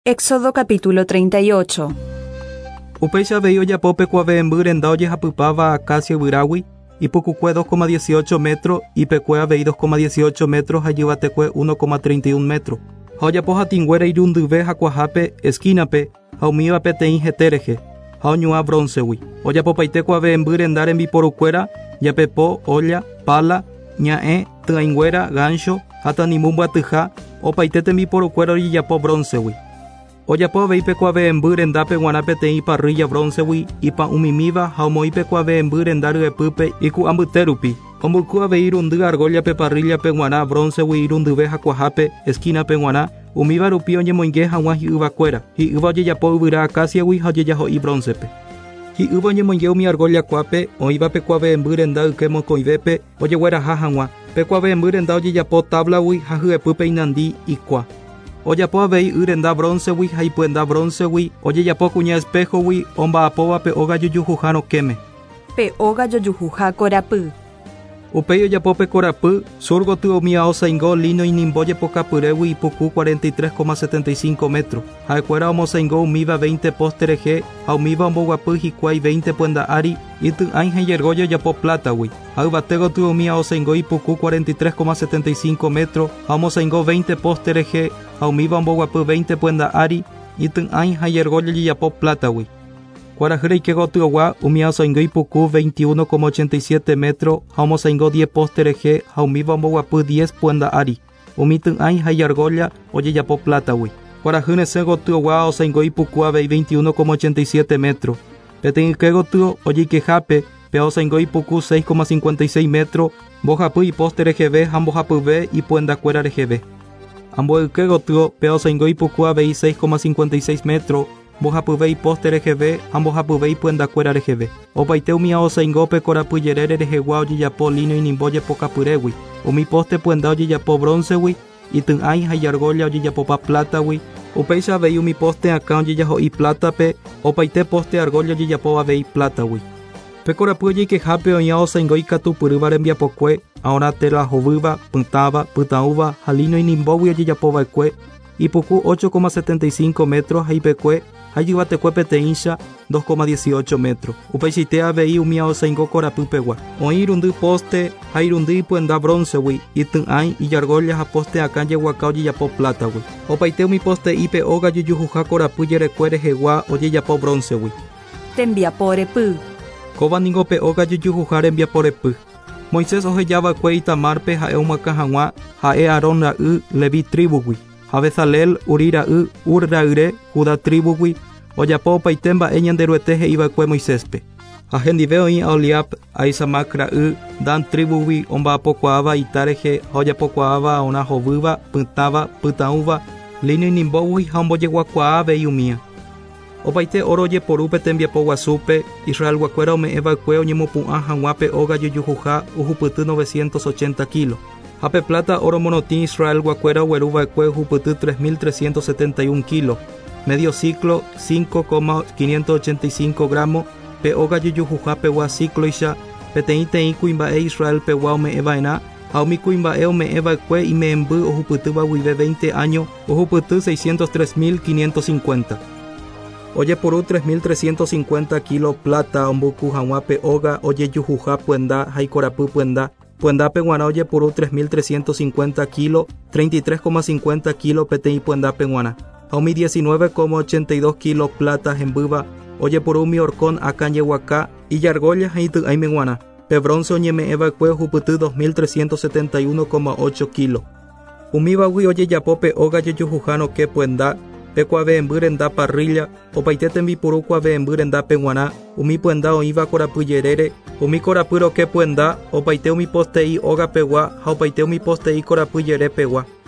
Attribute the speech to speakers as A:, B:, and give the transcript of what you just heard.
A: Éxodo capítulo 38.
B: Upéicha veio Japope Kuave rendao Jehapypáva Acacia Vyrágui, Ipukukue 2,18 metros, Ipekue Avei 2,18 metros, Hayuvatekue 1,31 metros. Haojapo hatinguére irundyve hakuahápe esquinape, haumíva peteĩ hetérehe, haoñuã bronzegui. Ojapopaite Kuave renda rembiporukuéra, japepo, olla, pala, ña'ẽ, tyãinguéra, gancho, hatanimumbyatýha, opaite tembiporukuéra ojejapo bronzegui. Ojapo aveipe Kuave rendápe g̃uarã peteĩ parrilla bronzegui ipa'ũmimíva ha omoĩpe Kuave renda ryepýpe iku'ambyte rupi. Ombyku avei irundy argóllape parrillape g̃uarã bronzegui irundyve hakuahápe esquinape g̃uarã umíva rupi oñemoinge hag̃ua hi'yvakuéra. Hi'ýva ojejapo yvyra acaciagui ha ojejaho'i broncepe. Hi'ýva oñemoinge umi argóllakuápe oĩvape Kuave renda yke mokõivépe ojegueraha hag̃ua. Pe Kuave renda ojejapo tablagui ha hyepýpe inandi ikua. Ojapo avei renda bronzegui ha ipyenda bronzegui ojejapo kuña espejogui omba'apóvape óga jojuha rokẽme.
A: Pe óga jojuha korapy.
B: Upéi ojapo korapy, sur gotyo umi osãingo lino inimbo jepokapyrégui ipuku 43,75 metros. Ha'ekuéra omosãingo umíva 20 poste rehe ha umíva omboguapy hikuái 20 puenda ári ity'ãi hejergói ojapo plátagui. Ha yvate gotyo umi osãingo ipuku 43,75 metros ha omosãingo 20 poste rehe ha umíva omboguapy 20 puenda ári ity'ãi hejergói ojejapo plátagui. Kuarahy reike gotyogua umi osãingo ipuku 21,87 metros ha omosãingo 10 poste rehe ha umíva omboguapy 10 puenda ári. Umi ty'ãi ha iargólla ojejapo plátagui. Kuarahy nesẽ gotyogua osãingo ipuku avei 21,87 metros. Peteĩ yke gotyo ojeikehápe pe osãingo ipuku 6,56 metros mbohapy iposte reheve ha mbohapyve ipuendakuéra reheve. Amboyke gotyo pe osãingo ipuku avei 6,56 metros mbohapyve iposte reheve ha mbohapyve ipuendakuéra reheve. Opaite umi osãingópe korapy jerére rehegua ojejapo lino inimbo jepokapyrégui. Umi poste puenda ojejapo bronzegui ity'ãi ha iargólla ojejapopa plátagui. Upéicha avei umi poste akã ojejaho'i plátape, opaite poste argólla ojejapo avei plátagui. Pe korapy ojeikehápe oĩva osãingo ikatupyrýva rembiapokue aõra térã hovýva, pytãva, pytãúva ha lino inimbógui ojejapova'ekue ipuku 8,75 metros ha ipekue ha ijyvatekue peteĩcha 2,18 metros. Upeichaite avei umi osãingo korapýpegua. Oĩ irundy poste ha irundy ipuenda bronzegui ity'ãi ijargólla ha poste akã jeguaka ojejapo plátagui. Opaite umi poste ipe óga jojuha korapy jerekue rehegua ojejapo bronzegui.
A: Tembiaporepy.
B: Kóvaniko pe óga jojuha rembiaporepy. Moisés ohejava'ekue Itamárpe ha'e omuaka hag̃ua ha'e Arón ra'y Leví tribugui. Ha Bezalel Uri ra'y Ur ra'yre Judá tribugui ojapo opaite mba'e ñanderuete he'iva'ekue Moiséspe. Ha hendive oĩ Aholiab Ahisamak ra'y Dan tribugui omba'apokuaáva ita rehe ha ojapokuaáva aõra hovýva, pytãva, pytãúva, lino inimbógui ha ombojeguakuaa avei umíva. Opaite oro ojeporu pe tembiapo guasúpe, Israel guakuéra ome'ẽva'ekue oñemopu'ã hag̃uápe óga jojuha uhupyty 980 kilos. Ha pe plata oro monotĩ Israel guakuéra ogueruva'ekue uhupyty 3.371 kilos. Medio ciclo 5,585 gramos pe óga jojuha pegua cicloicha peteĩ kuimba'e Israel pegua ome'ẽva'erã ha umi kuimba'e ome'ẽva'ekue ime'ẽmby ohupytýva guive 20 años ohupyty 603.550. Ojepuru 3.350 kilos plata ombyku hag̃uápe óga ojejuha puenda ha ikorapy puenda. Puendape g̃uarã ojepuru 3.350 kilos, 33,50 kilos peteĩ puendape g̃uarã. Ha umi 19,82 kilos plata hembýva ojepuru umi orcón akã jeguaka ijargólla ha ity'ãime g̃uarã. Pe bronce oñeme'ẽva'ekue ohupyty 2.371,8 kilos. Umívagui ojejapo pe óga jojuha roke puenda pe Kuave renda parrilla, opaite tembipuru Kuave rendápe g̃uarã, umi puenda oĩva korapy jerére, umi korapy roke puenda, opaite umi poste'i óga pegua ha opaite umi poste'i korapy jere pegua.